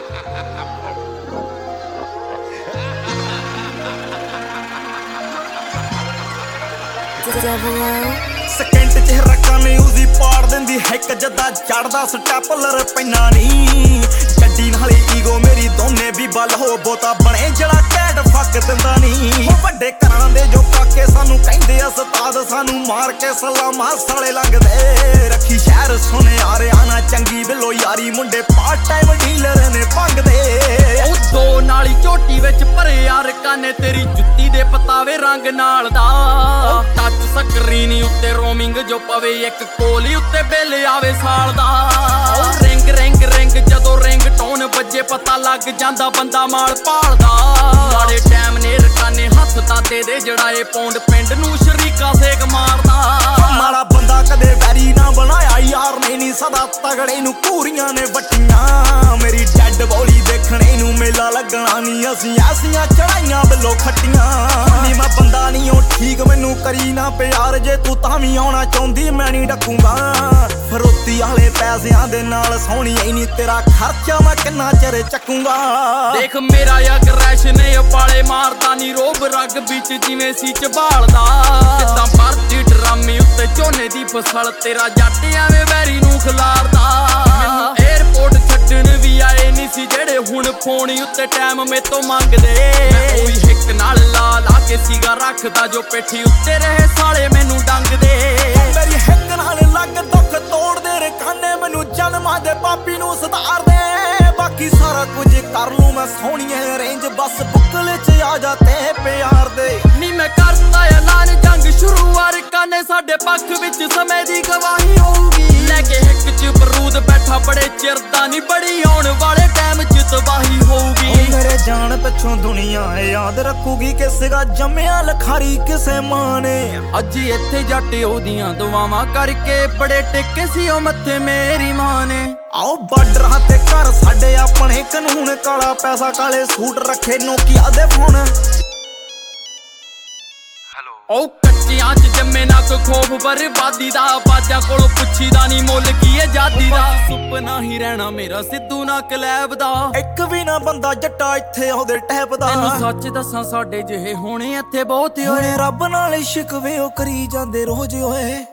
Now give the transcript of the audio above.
second ਚ ਰੱਖਾਂ ਨੇ ਉਸਦੀ ਪਾੜ ਦਿੰਦੀ ਹਿੱਕ ਜੱਦਾ ਚੜਦਾ ਸਟੈਪਲਰ ਪੈਨਾ ਨੀ ਗੱਡੀ ਨਾਲੇ ਈਗੋ ਮੇਰੀ ਦੋਨੇ ਵੀ ਬੱਲ ਹੋ ਬੋਤਾ ਬਣੇ ਜਿਹੜਾ ਕੈਟ ਫੱਕ ਦਿੰਦਾ ਨੀ ਵੱਡੇ ਘਰਾਂ ਦੇ ਜੋ ਕਾਕੇ ਸਾਨੂੰ ਕਹਿੰਦੇ ਉਸਤਾਦ ਸਾਨੂੰ ਮਾਰ ਕੇ ਸਲਾਮਾਂ ਸਾਲੇ ਲੰਘਦੇ ਰੱਖੀ ਸ਼ਹਿਰ ਸੋਨੇ ਆਰਿਆ ਨਾ ਚੰਗੀ ਬਿੱਲੋ ਯਾਰੀ ਮੁੰਡੇ ਪਾਰਟ ਟਾਈਮ ਡੀਲਰ ਨੇ ਭੰਗਦੇ ਉਹ ਦੋ ਨਾਲੀ ਝੋਟੀ ਵਿੱਚ ਭਰੇ ਯਾਰ ਕਾਨੇ ਤੇਰੀ ਜੁੱਤੀ ਦੇ ਪਤਾਵੇ ਰੰਗ ਨਾਲ ਦਾ ਟੱਚ ਸਕਰੀਨ ਉੱਤੇ ਰੋਮਿੰਗ ਜੋ ਪਵੇ ਇੱਕ ਕੋਲੀ ਉੱਤੇ ਬਿੱਲ ਆਵੇ ਸਾਲ ਦਾ ਰਿੰਗ ਰਿੰਗ ਰਿੰਗ ਜਦੋਂ ਰਿੰਗ ਟੋਨ ਵੱਜੇ ਪਤਾ ਲੱਗ ਜਾਂਦਾ ਬੰਦਾ ਮਾਲ ਭਾਲਦਾ ਮਾੜੇ ਟਾਈਮ ਨੇ ਰਕਾਨੇ ਹੱਥ ਤਾਤੇ ਦੇ ਜਿਹੜਾ ਇਹ ਪੌਂਡ ਪਿੰਡ ਨੂੰ ਸ਼ਰੀਕਾ ਸੇਕ ਮਾਰਦਾ ਮਾੜਾ ਬੰਦਾ ਕਦੇ ਵੈਰੀ ਨਾ ਬਣਾਇਆ ਯਾਰ ਨਹੀਂ ਸਦਾ ਤਗੜੇ ਨੂੰ ਪੂਰੀਆਂ ਨੇ ਵੱਟੀਆਂ ਮੇਰੀ ਡੈਡ ਬੋਲੀ ਦੇਖਣੇ ਨੂੰ ਮੇਲਾ ਲੱਗਣਾ ਨਹੀਂ ਅਸੀਂ ਐਸੀਆਂ ਚੜਾਈਆਂ ਬਿੱਲੋ ਖੱਟੀਆਂ ਨੀ ਮੈਂ ਬੰਦਾ ਨਹੀਂ ਉਹ ਠੀਕ ਮੈਨੂੰ ਕਰੀ ਨਾ ਪਿਆਰ ਜੇ ਤੂੰ ਤਾਂ ਵੀ ਆਉਣਾ ਚਾਹੁੰਦੀ ਮੈਂ ਨਹੀਂ ਡੱਕੂਗਾ ਫਰੋਤੀ ਵਾਲੇ ਪੈਸਿਆਂ ਦੇ ਨਾਲ ਸੋਹਣੀ ਐ ਨਹੀਂ ਤੇਰਾ ਖਰਚਾ ਮੈਂ ਕਿੰਨਾ ਚਿਰ ਚੱਕੂਗਾ ਦੇਖ ਮੇਰਾ ਅਗਰੈਸ਼ ਨੇ ਉਪਾਲੇ ਮਾਰਦਾ ਨੀ ਰੋਬ ਰਗ ਵਿੱਚ ਜਿਵੇਂ ਸੀ ਝਬਾਲਦਾ ਜਿੱਦਾਂ ਭਰਤੀ ਡਰਾਮੇ ਉੱਤੇ ਝੋਨੇ ਦੀ ਫਸਲ ਤੇਰਾ ਜੱਟ ਐਵੇਂ ਵੈਰੀ ਨੂੰ ਖਿਲਾਰਦਾ ਮੈਨੂੰ 에ਅਰਪੋਰਟ ਛੱਡਣ ਵੀ ਆਏ ਨਹੀਂ ਸੀ ਜਿਹੜੇ ਹੁਣ ਫੋਨ ਉੱਤੇ ਟਾਈਮ ਮੇਤੋਂ ਮੰਗਦੇ ਮੈਂ ਉਹੀ ਹਿੱਕ ਨਾਲ ਲਾ ਕੇ ਸੀਗਾ ਰੱਖਦਾ ਜੋ ਪੇਠੀ ਉੱਤੇ ਰਹੇ ਸਾਲੇ ਮੈਨੂੰ ਡੰਗਦੇ ਮੇਰੀ ਹਿੱਕ ਨਾਲ ਲੱਗ ਦੁੱਖ ਤੋੜਦੇ ਰਕਾਨੇ ਮੈਨੂੰ ਜਨਮਾਂ ਦੇ ਪਾਪੀ ਨੂੰ ਸਤਾਰਦੇ ਬਾਕੀ ਸਾਰਾ ਕੁਝ ਕਰ ਲੂੰ ਮੈਂ ਸੋਹਣੀਏ ਰੇਂਜ ਬਸ ਬੁੱਕਲੇ ਚ ਆ ਜਾ ਤੇ ਪਿਆਰ ਦੇ ਨੀ ਮੈਂ ਕਰਤਾ ਐਲਾਨ ਜੰਗ ਸ਼ੁਰੂ ਅਰਕਾਨੇ ਸਾਡੇ ਪੱਖ ਵਿੱਚ ਸਮੇਂ ਦੀ ਗਵਾਹੀ ਹੋਊਗੀ ਲੈ ਕੇ ਹਿੱਕ ਚ ਬਰੂਦ ਬੈਠਾ ਬੜੇ ਚਿਰ ਦਾ ਨੀ ਬੜੀ ਆਉਣ ਵਾਲੇ ਟਾਈਮ ਚ ਤਬਾਹੀ ਹੋਊਗੀ ਮੇਰੇ ਜਾਣ ਪਿੱਛੋਂ ਦੁਨੀਆ ਯਾਦ ਰੱਖੂਗੀ ਕਿਸੇ ਦਾ ਜੰਮਿਆ ਲਖਾਰੀ ਕਿਸੇ ਮਾਂ ਨੇ ਅੱਜ ਇੱਥੇ ਜੱਟ ਉਹਦੀਆਂ ਦੁਆਵਾਂ ਕਰਕੇ ਬੜੇ ਟਿੱਕੇ ਸੀ ਉਹ ਮੱਥੇ ਮੇਰੀ ਮਾਂ ਨੇ ਆਓ ਬਾਰਡਰਾਂ ਤੇ ਘਰ ਸਾਡੇ ਆਪਣੇ ਕਾਨੂੰਨ ਕਾਲਾ ਪੈਸਾ ਕਾਲੇ ਸੂਟ ਰੱਖੇ ਨੋਕੀਆ ਦੇ ਫੋਨ ਉਹ ਕੱਚਿਆਂ ਚ ਜੰਮੇ ਨਾ ਕੋ ਖੋਫ ਬਰਬਾਦੀ ਦਾ ਬਾਜਾਂ ਕੋਲੋਂ ਪੁੱਛੀਦਾ ਨੀ ਮੁੱਲ ਕੀ ਆਜ਼ਾਦੀ ਦਾ ਸੁਪਨਾ ਹੀ ਰਹਿਣਾ ਮੇਰਾ ਸਿੱਧੂ ਨਾ ਕਲੈਬ ਦਾ ਇੱਕ ਵੀ ਨਾ ਬੰਦਾ ਜੱਟਾ ਇੱਥੇ ਉਹਦੇ ਟੈਪ ਦਾ ਤੈਨੂੰ ਸੱਚ ਦੱਸਾਂ ਸਾਡੇ ਜਿਹੇ ਹੋਣੇ ਇੱਥੇ ਬਹੁਤ ਹੋਏ ਰੱਬ ਨਾਲ ਸ਼ਿਕਵੇ ਉਹ ਕਰੀ ਜਾਂਦੇ ਰੋਜ਼ ਓਏ